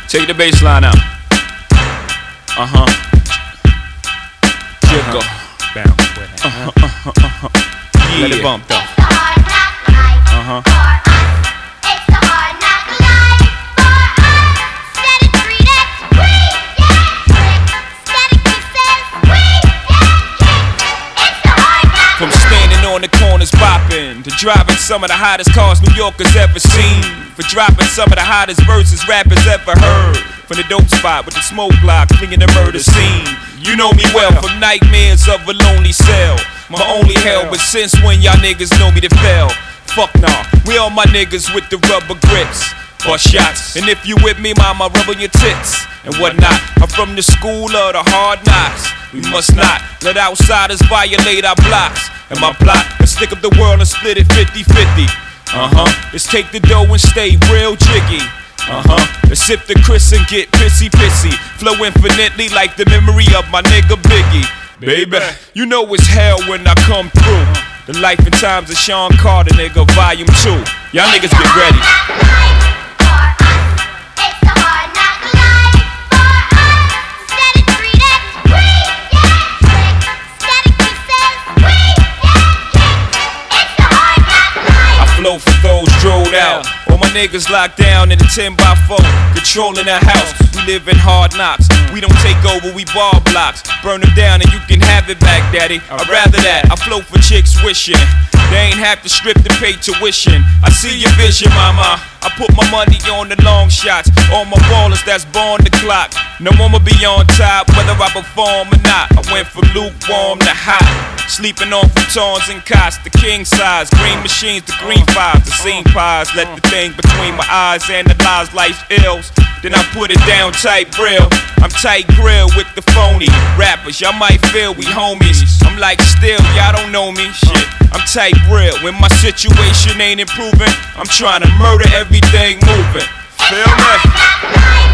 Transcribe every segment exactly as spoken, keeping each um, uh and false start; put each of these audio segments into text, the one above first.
Take the bass line out. Uh-huh. Jiggle. Bounce with it. Uh-huh, uh-huh, uh-huh. Yeah. Let it bump though. Uh-huh. It's the hard knock life for us. Static three, that's we get tricked. Static two says we get kicked. It's the hard knock From standing on the corners bopping to driving some of the hottest cars New Yorkers ever seen, for dropping some of the hottest verses rappers ever heard. From the dope spot with the smoke block, flinging the murder scene. You know me well from nightmares of a lonely cell. My only hell, but since when y'all niggas know me to fail? Fuck nah, we all my niggas with the rubber grips. Bust shots, and if you with me, mama, rub on your tits and whatnot. I'm from the school of the hard knocks. We must not let outsiders violate our blocks. And my plot is stick up the world and split it fifty fifty. Uh-huh, let's take the dough and stay real jiggy. Uh-huh, let's sip the Chris and get pissy pissy. Flow infinitely like the memory of my nigga Biggie. Baby, you know it's hell when I come through. The life and times of Sean Carter, nigga, volume two. Y'all niggas get ready. Flow for those drilled out. All my niggas locked down in a ten by four, controlling the house. We live in hard knocks. We don't take over, we bar blocks. Burn them down and you can have it back, daddy. I'd rather that. I flow for chicks wishing they ain't have to strip to pay tuition. I see your vision, mama. I put my money on the long shots. All my ballers that's born the clock. No one will be on top whether I perform or not. I went from lukewarm to hot. Sleeping on futons and cots, the king size. Green machines, the green fives, the scene pies. Let the thing between my eyes analyze life's ills. Then I put it down tight real. I'm tight grill with the phony rappers. Y'all might feel we homies. I'm like still, y'all don't know me. Shit, I'm tight real. When my situation ain't improving, I'm trying to murder everything moving. Feel me?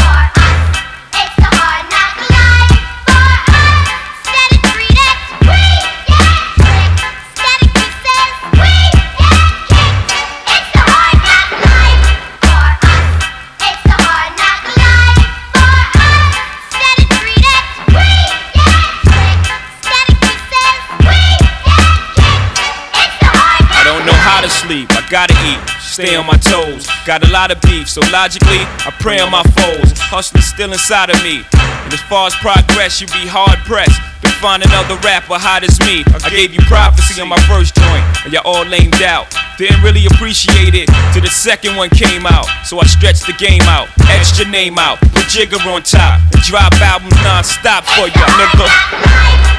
Sleep, I gotta eat, stay on my toes. Got a lot of beef, so logically I pray on my foes. Hustling still inside of me, and as far as progress, you be hard pressed to find another rapper hot as me. I gave you prophecy on my first joint, and y'all all lamed out. Didn't really appreciate it till the second one came out. So I stretched the game out, etched your name out, put Jigger on top, and drop albums non-stop for ya, nigga.